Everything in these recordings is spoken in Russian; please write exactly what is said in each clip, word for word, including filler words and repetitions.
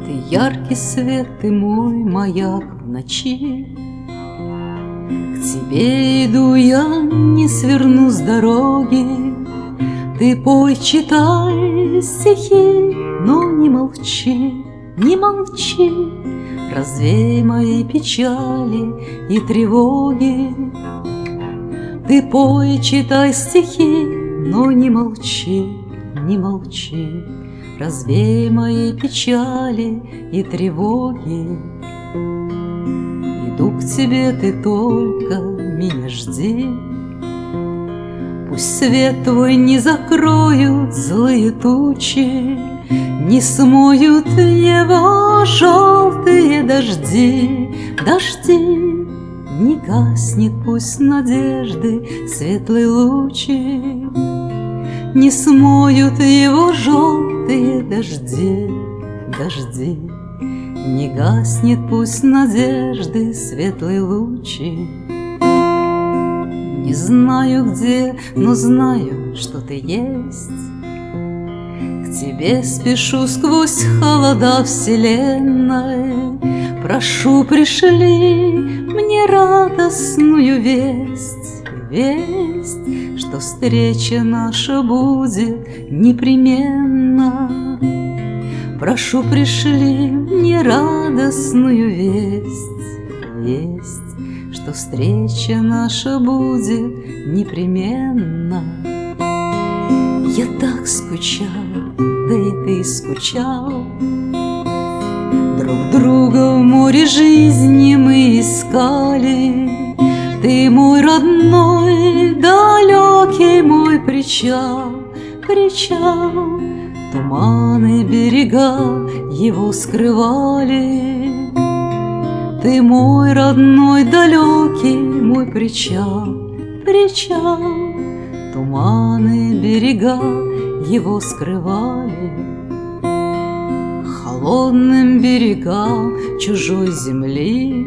Ты яркий свет, ты мой маяк в ночи. К тебе иду я, не сверну с дороги. Ты пой, читай стихи, но не молчи, не молчи. Развей мои печали и тревоги. Ты пой, читай стихи, но не молчи, не молчи. Развей мои печали и тревоги. Иду к тебе, ты только меня жди. Пусть свет твой не закроют злые тучи, не смоют его желтые дожди. Дожди, не гаснет пусть надежды светлый лучик, не смоют его желтые дожди. Дожди, не гаснет пусть надежды светлый лучик. Не знаю где, но знаю, что ты есть. К тебе спешу сквозь холода вселенной. Прошу, пришли мне радостную весть, весть, что встреча наша будет непременно. Прошу, пришли мне радостную весть, весть, что встреча наша будет непременно. Я так скучал, да и ты скучал. Друг друга в море жизни мы искали. Ты мой родной, далекий мой причал, причал. Туманы берега его скрывали. Ты мой родной, далекий мой причал, причал. Туманы берега его скрывали. Холодным берегам чужой земли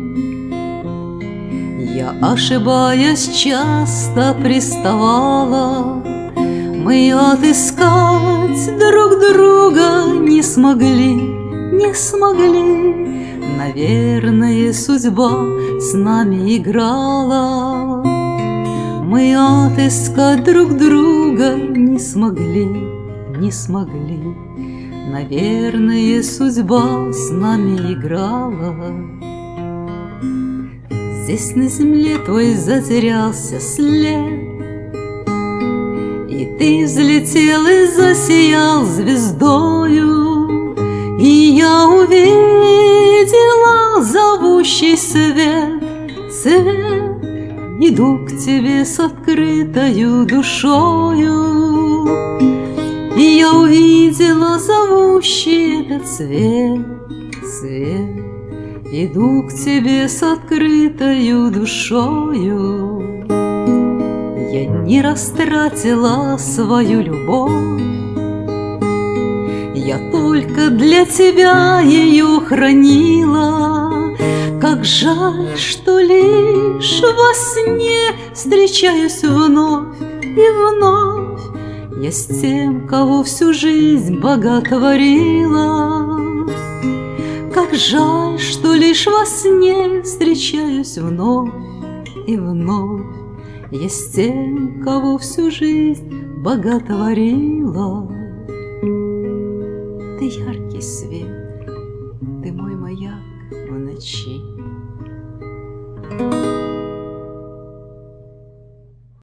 я, ошибаясь, часто приставала. Мы отыскать друг друга не смогли, не смогли. Наверное, судьба с нами играла. Мы отыскать друг друга не смогли, не смогли. Наверное, судьба с нами играла. Здесь на земле твой затерялся след, и ты взлетел и засиял звездою, и я увидела зовущий свет, свет. Иду к тебе с открытою душою, и я увидела зовущий этот свет, свет. Иду к тебе с открытою душою. Я не растратила свою любовь, я только для тебя ее хранила. Как жаль, что лишь во сне встречаюсь вновь и вновь я с тем, кого всю жизнь боготворила. Как жаль, что лишь во сне встречаюсь вновь и вновь я с тем, кого всю жизнь боготворила. Ты яркий свет, ты мой маяк в ночи.